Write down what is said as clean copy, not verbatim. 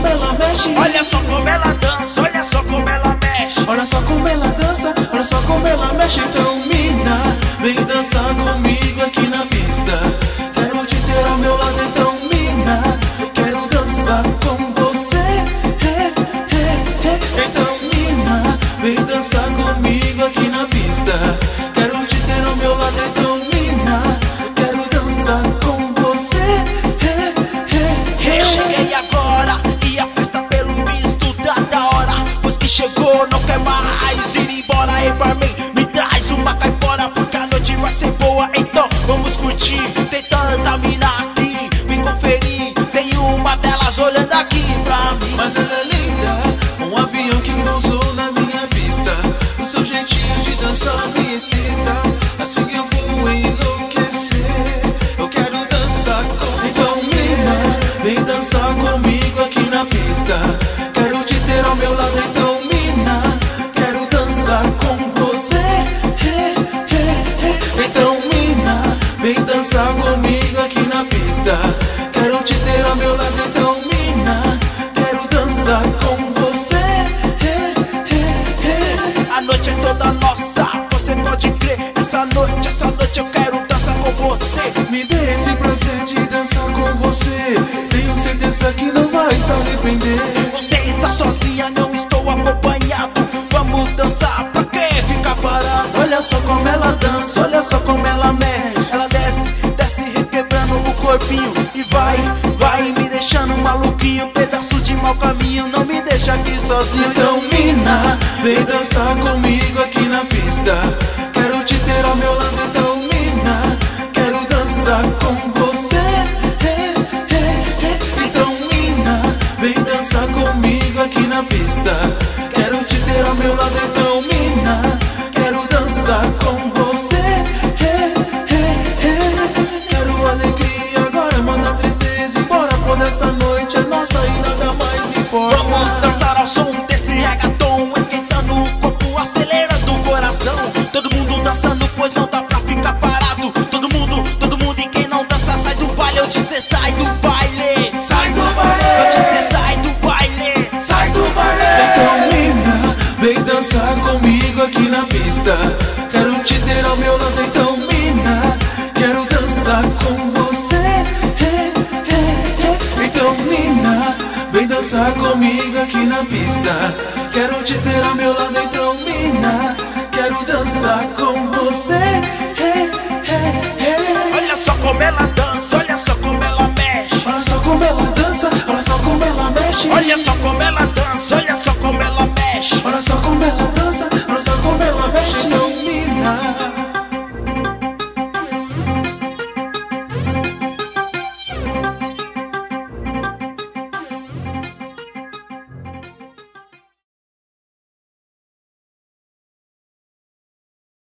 como ela mexe. Olha só como ela dança, olha só como ela mexe. Olha só como ela dança, olha só como ela mexe. Então mina, vem dançar comigo aqui na pista. Quero te ter ao meu lado, então mina, quero dançar com você. Então mina, vem dançar comigo aqui na pista. Quero te ter ao meu lado, então mina, quero dançar com você. Eu cheguei agora e a festa pelo visto tá da hora. Pois que chegou não quer mais ir embora. Ei, barman, me traz uma caipora, porque a noite vai ser boa. Então vamos curtir, tem tanta mina aqui, vem conferir. Tem uma delas olhando aqui pra mim. Mas ela é linda, um avião que pousou na minha vista. O seu jeitinho de dançar me excita. Assim eu vou enlouquecer. Eu quero dançar com então, você. Mina, vem dançar comigo aqui na pista. Quero te ter ao meu lado, então mina, quero dançar com você. Então mina, vem dançar comigo aqui na pista. Quero te ter ao meu lado, então mina, quero dançar com você. A noite é toda nossa, você pode crer. Essa noite eu quero dançar com você. Me dê esse prazer de dançar com você. Tenho certeza que não vai se arrepender. Você está sozinha, não estou acompanhado. Vamos dançar, pra que ficar parado? Olha só como ela dança, olha só como ela mexe. Ela desce requebrando o corpinho. E vai me deixando maluquinho. Pedaço de mau caminho, não me deixa aqui sozinho. Então mina, vem dançar comigo aqui na pista. Quero te ter ao meu lado, então mina, quero dançar com você. Então mina, vem dançar comigo aqui na pista. Quero te ter ao meu lado, então mina, quero dançar com você. Quero alegria, agora manda a tristeza embora. Pois essa noite é nossa e nada mais importa. Vamos dançar ao som desse reggaeton, esquentando o corpo, acelerando o coração. Todo mundo dançando, pois não dá pra ficar parado. Todo mundo, e quem não dança sai do baile. Eu disse sai do baile, Sai do baile, eu disse sai do baile, sai do baile. Então mina, vem dançar comigo aqui na pista. Quero te ter ao meu lado, então mina, quero dançar com você. Então mina, vem dançar comigo aqui na pista. Quero te ter ao meu lado, então mina, quero dançar com você.